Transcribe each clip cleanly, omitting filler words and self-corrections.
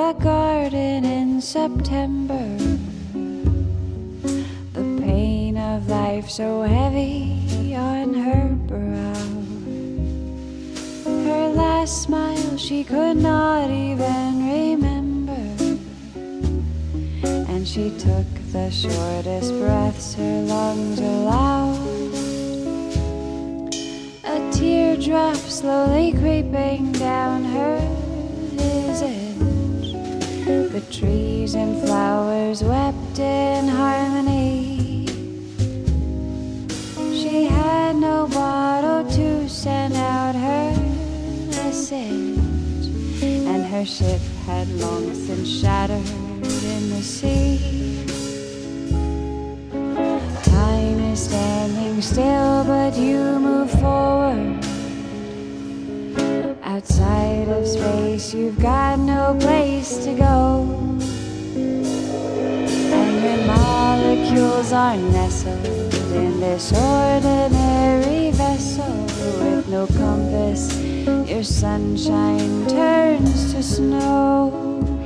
back garden in September. The pain of life so heavy on her brow. Her last smile she could not even remember, and she took the shortest breaths her lungs allowed. A teardrop slowly creeping down her visage. The trees and flowers wept in harmony. She had no bottle to send out her message, and her ship had long since shattered in the sea. Time is standing still, but you move forward. Outside of space, you've got no place to go, and your molecules are nestled in this ordinary vessel with no compass. Your sunshine turns to snow.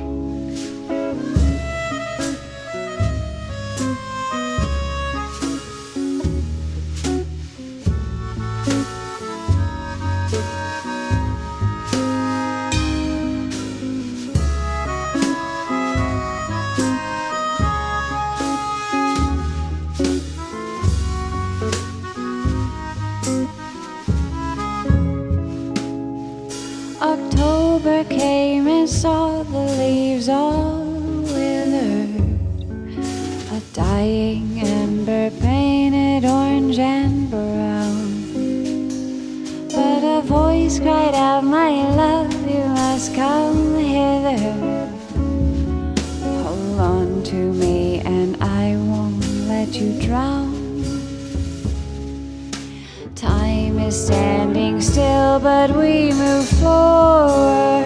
October came and saw the leaves all withered. A dying ember painted orange and brown. But a voice cried out, "My love, you must come hither. Hold on to me and I won't let you drown." Time is standing still, but we move forward.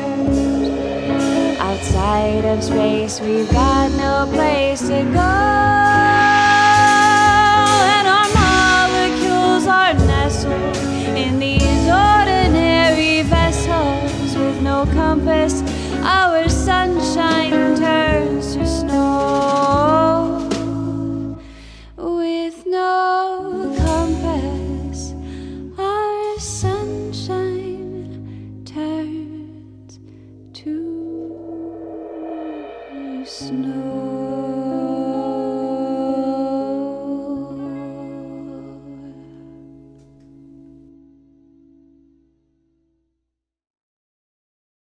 Outside of space, we've got no place to go, and our molecules are nestled in these ordinary vessels with no compass. Our sunshine turns to snow. With no compass, our sunshine turns to snow.